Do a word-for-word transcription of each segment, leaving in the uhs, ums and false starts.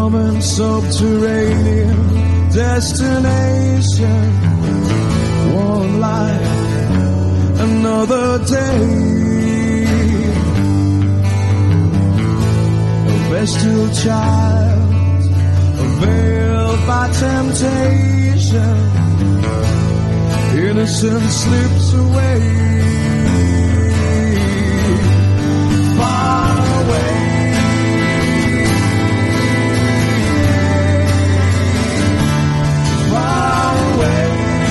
common subterranean destination. One life, another day. A bestial child, veiled by temptation. Innocence slips away. Far away. Far away.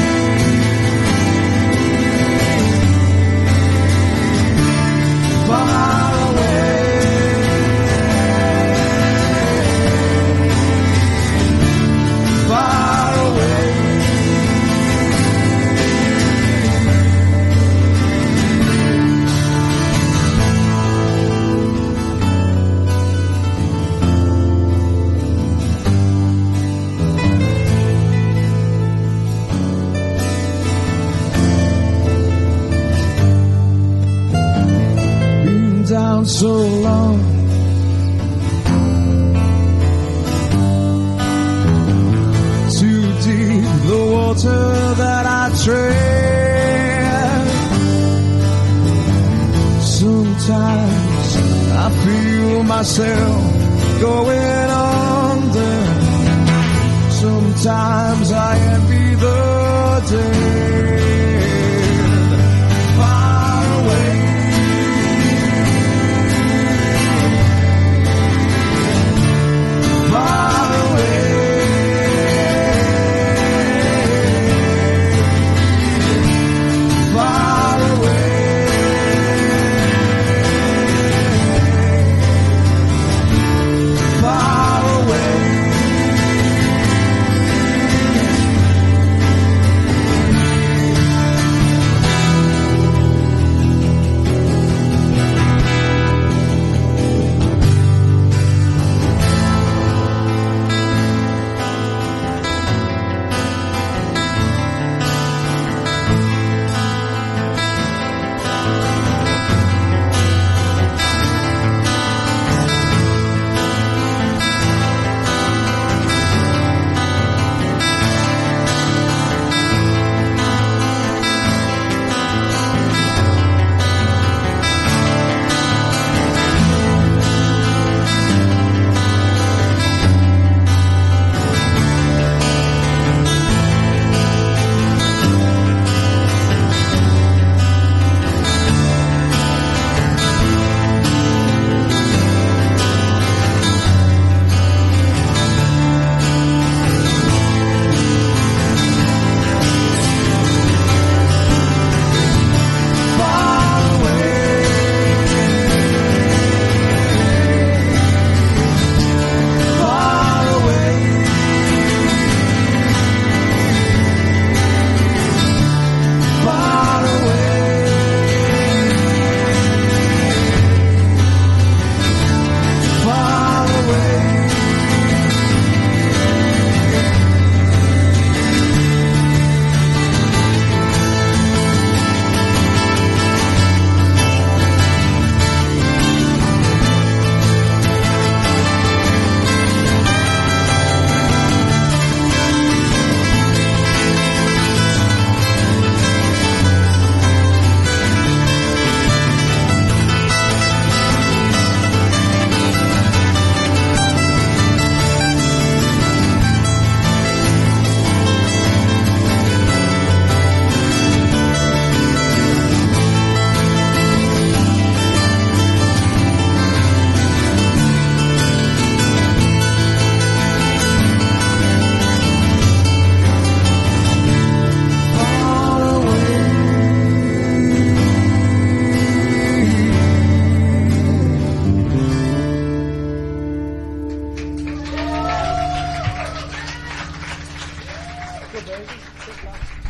Far away. Far away. Down so long, too deep the water that I tread. Sometimes I feel myself going under. Sometimes I envy the dead. Far away. Far away, far away, far away. Good, baby. Good luck.